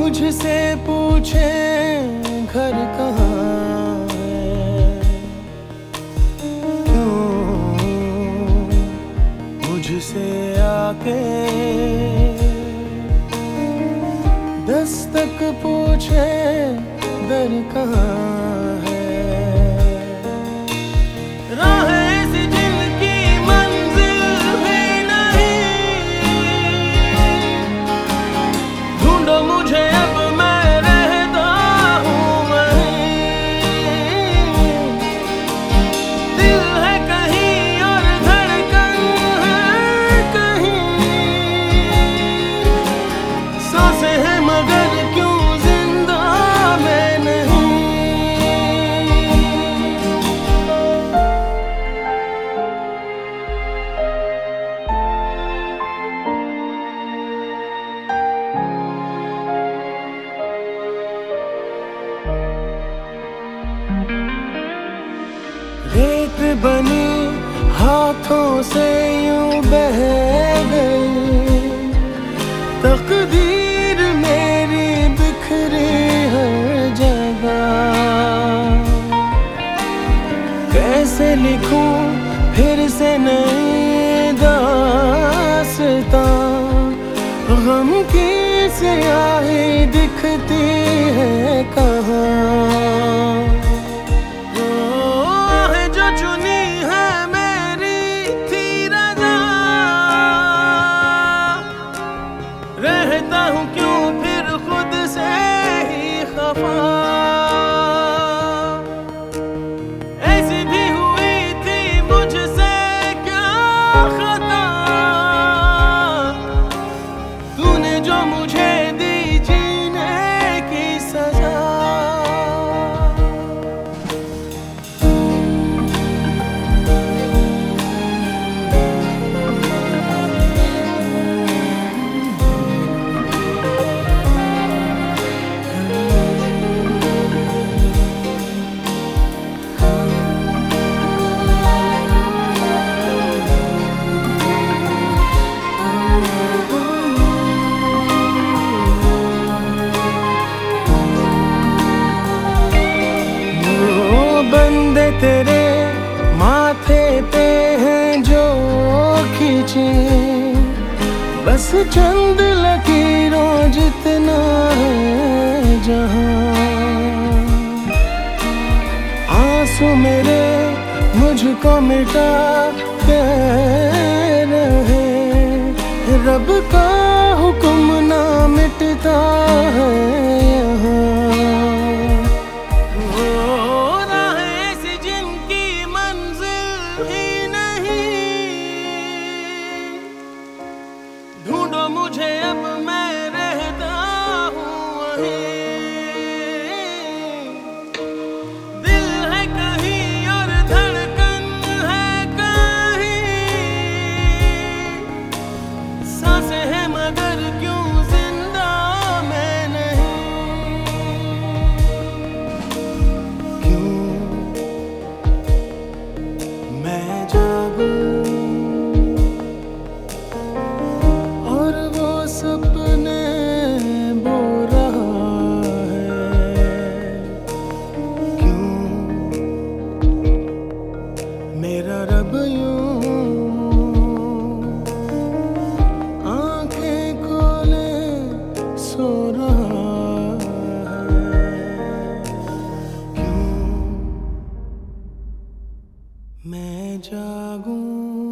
मुझसे पूछे घर कहाँ है, क्यों मुझसे आके दस्तक पूछे दर कहाँ है। मुझे अब मैं रहता हूँ वहीं, दिल है कहीं और धड़कन है कहीं, सांसें हैं मगर क्यों जिंदा मैं नहीं। रेत बनी हाथों से यूं बह गई, तकदीर मेरी बिखरी हर जगह। कैसे लिखूं फिर से नई दास्तां, गम की स्याही दिखती है कहाँ। रहता हूँ क्यों फिर खुद से ही खफा, ऐसी भी हुई थी मुझसे क्या खता, तूने जो मुझे दी जीने की सजा। बंदे तेरे माथे पे हैं जो खींचे, बस चंद लकीरों जितना है जहां। आंसू मेरे मुझको मिटा के रहे, रब का हुक्म ना मिटता है यहाँ। ढूंढो मुझे अब मैं रहता हूँ वहीं, दिल है कहीं और धड़कन है कहीं, सांसें हैं मगर क्यों जिंदा मैं नहीं। क्यों मैं जागूं सपने बो रहा है, क्यों मेरा रब यूं आंखें खोले सो रहा है। क्यों मैं जागूं।